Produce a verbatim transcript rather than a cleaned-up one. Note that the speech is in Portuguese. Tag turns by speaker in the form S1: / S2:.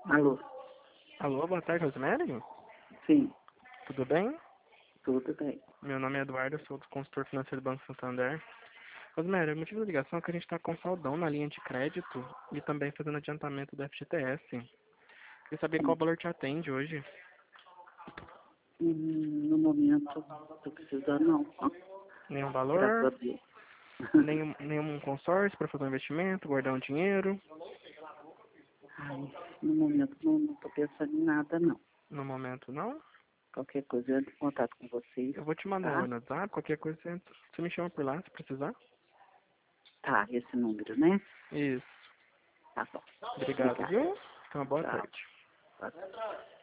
S1: Alô?
S2: Alô, boa tarde, Rosemary?
S1: Sim,
S2: Tudo bem?
S1: tudo bem.
S2: Meu nome é Eduardo, eu sou do consultor financeiro do Banco Santander. Rosemary, o motivo da ligação é que a gente está com saldão na linha de crédito e também fazendo adiantamento do F G T S. Queria saber qual
S1: Sim.
S2: valor te atende hoje.
S1: Hum, No momento, tô precisando não.
S2: Nenhum
S1: Graças a
S2: valor,
S1: Deus.
S2: nenhum, nenhum consórcio para fazer um investimento, guardar um dinheiro.
S1: Ai, no momento não, não tô pensando em nada, não.
S2: No momento, não.
S1: Qualquer coisa eu entro em contato com vocês,
S2: Eu vou te mandar
S1: tá?
S2: um no WhatsApp, qualquer coisa você, você me chama por lá se precisar.
S1: Tá, esse número, né?
S2: Isso.
S1: Tá bom.
S2: Obrigado,
S1: Obrigada.
S2: viu? Então, boa
S1: Tchau.
S2: tarde.
S1: Boa tarde.